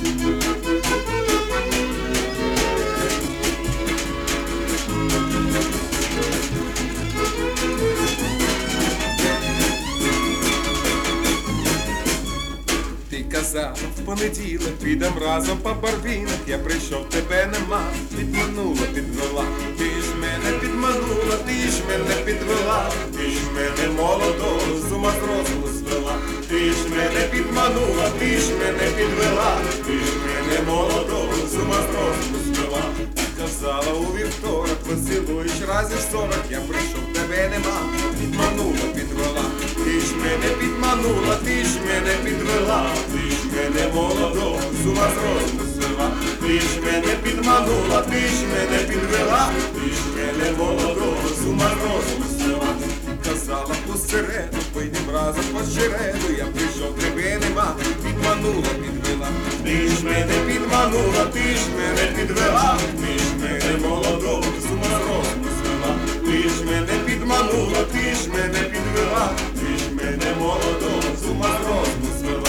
Казав, в понеділок підем разом по барвінах. Я прийшов, тебе нема, підманула, підвела. Ти ж мене підманула, ти ж мене підвела. Ти ж мене молодого з ума з розуму звела. Ти ж мене підманула, ти ж мене підвела. Ти ж мене молодого з ума з розуму звела. Казала у вівторок, поцілуєш разів 40. Я прийшов, тебе нема, підманула, підвела. Ти ж мене підманула, ти ж мене підвела. Ти ж мене молодого з ума з розуму звела. Ти ж мене підманула, ти ж мене підвела. Ти ж мене молодого з ума з розуму звела. Казала посереду, пойдем разом по череду. Я прийшов, тебе нема, підманула, підвела. Ти ж мене підманула, ти ж мене підвела. Ти ж мене молодого з ума з розуму звела. Ти ж мене підманула, ти ж мене підвела. Ти ж мене молодого з ума з розуму звела.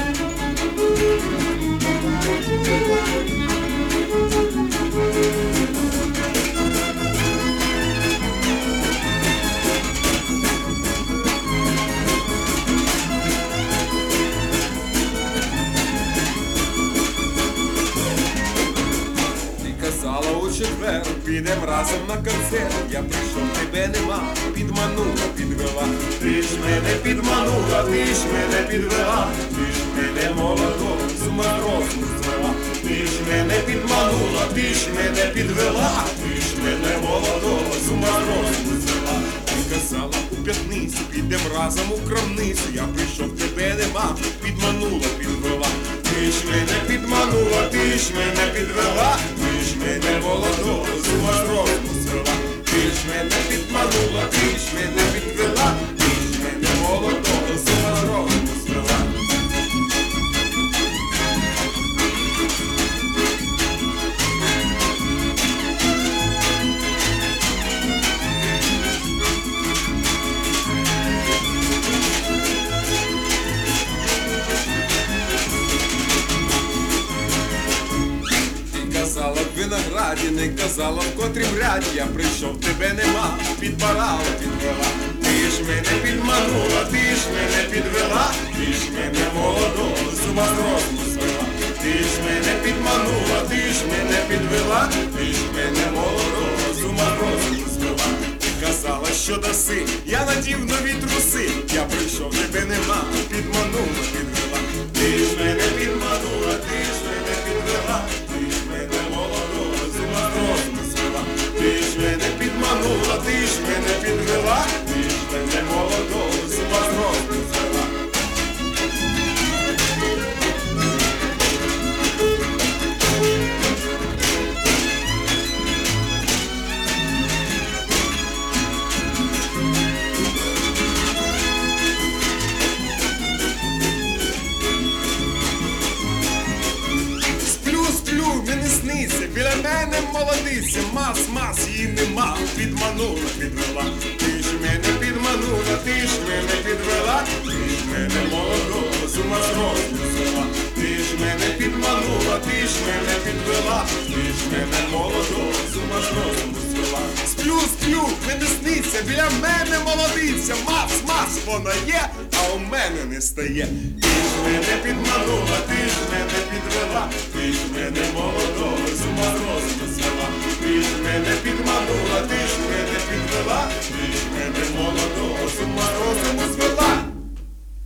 Казала у четвер, підем разом на концерт. Я прийшов, тебе нема, підманула, підвела. Ти ж мене підманула, ти ж мене підвела. Ти ж мене молодого з ума з розуму звела. Ти ж мене підманула, ти ж мене підвела. Ти ж мене молодого з ума з розуму звела. Ти казала у п'ятницю, підем разом у крамницю. Я прийшов, тебе нема, підманула, підвела. Ти ж мене підманула, ти ж мене підвела. Ти ж мене молодого з ума з розуму звела. Ти ж мене підманула, ти ж мене підвела. Ти ж мене молодого з ума з розуму звела. Казала в винограді, не казала в котрім ряді. Я прийшов, тебе нема, підпарала, підвела. Ти ж мене підманула, ти ж мене підвела. Ти ж мене молодого з ума з розуму звела. Ти ж мене підманула, ти ж мене підвела. Ти ж мене молодого з ума з розуму звела. Ти казала, що даси, я надів нові труси. Я прийшов, тебе нема, підманула, підвела. Ти ж мене підманула, ти ж мене підвела. Ти ж мене молодого з ума з розуму звела. Ти ж мене підманула, ти ж мене підвела. Ти ж мене молодого з ума з розуму звела. Мені сниться, біля мене молодиця, мас, її нема, підманула, підвела. Ти ж мене підманула, ти ж мене підвела. Ти ж мене молодого з ума з розуму звела. Ти ж мене підманула, ти ж мене підвела. Ти ж мене молодого з ума з розуму звела. Сплю, мені сниться, біля мене молодиця, мас, вона є, а у мене не стає. Ти ж мене підманула, ти ж мене підвела. Ти ж мене молодого з ума з розуму звела. Ти ж мене підманула, ти ж мене підвела. Ти